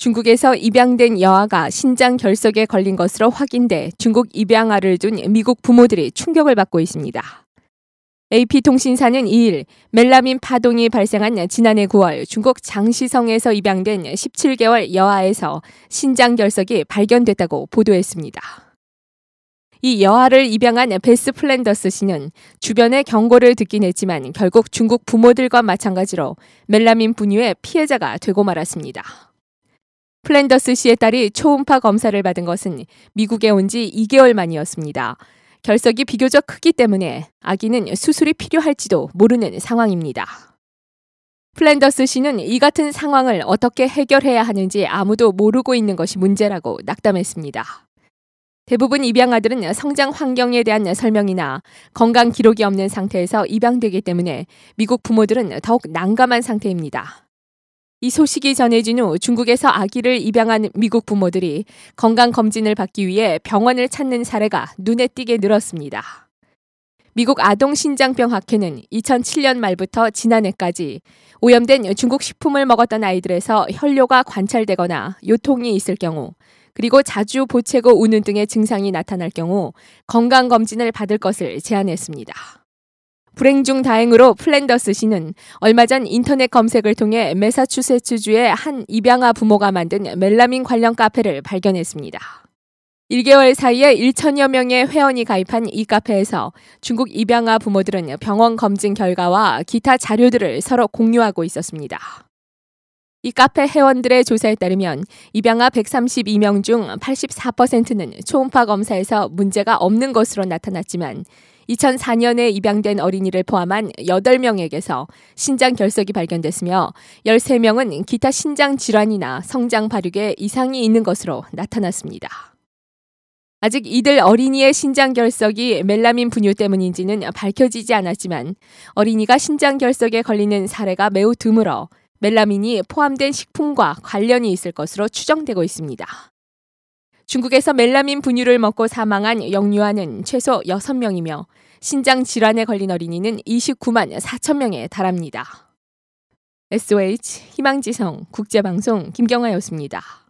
중국에서 입양된 여아가 신장 결석에 걸린 것으로 확인돼 중국 입양아를 둔 미국 부모들이 충격을 받고 있습니다. AP통신사는 2일 멜라민 파동이 발생한 지난해 9월 중국 장시성에서 입양된 17개월 여아에서 신장 결석이 발견됐다고 보도했습니다. 이 여아를 입양한 베스 플랜더스 씨는 주변의 경고를 듣긴 했지만 결국 중국 부모들과 마찬가지로 멜라민 분유의 피해자가 되고 말았습니다. 플랜더스 씨의 딸이 초음파 검사를 받은 것은 미국에 온 지 2개월 만이었습니다. 결석이 비교적 크기 때문에 아기는 수술이 필요할지도 모르는 상황입니다. 플랜더스 씨는 이 같은 상황을 어떻게 해결해야 하는지 아무도 모르고 있는 것이 문제라고 낙담했습니다. 대부분 입양아들은 성장 환경에 대한 설명이나 건강 기록이 없는 상태에서 입양되기 때문에 미국 부모들은 더욱 난감한 상태입니다. 이 소식이 전해진 후 중국에서 아기를 입양한 미국 부모들이 건강검진을 받기 위해 병원을 찾는 사례가 눈에 띄게 늘었습니다. 미국 아동신장병학회는 2007년 말부터 지난해까지 오염된 중국 식품을 먹었던 아이들에서 혈뇨가 관찰되거나 요통이 있을 경우 그리고 자주 보채고 우는 등의 증상이 나타날 경우 건강검진을 받을 것을 제안했습니다. 불행 중 다행으로 플랜더스 씨는 얼마 전 인터넷 검색을 통해 매사추세츠주의 한 입양아 부모가 만든 멜라민 관련 카페를 발견했습니다. 1개월 사이에 1천여 명의 회원이 가입한 이 카페에서 중국 입양아 부모들은 병원 검진 결과와 기타 자료들을 서로 공유하고 있었습니다. 이 카페 회원들의 조사에 따르면 입양아 132명 중 84%는 초음파 검사에서 문제가 없는 것으로 나타났지만 2004년에 입양된 어린이를 포함한 8명에게서 신장 결석이 발견됐으며 13명은 기타 신장 질환이나 성장 발육에 이상이 있는 것으로 나타났습니다. 아직 이들 어린이의 신장 결석이 멜라민 분유 때문인지는 밝혀지지 않았지만 어린이가 신장 결석에 걸리는 사례가 매우 드물어 멜라민이 포함된 식품과 관련이 있을 것으로 추정되고 있습니다. 중국에서 멜라민 분유를 먹고 사망한 영유아는 최소 6명이며 신장 질환에 걸린 어린이는 29만 4천 명에 달합니다. SOH 희망지성 국제방송 김경아였습니다.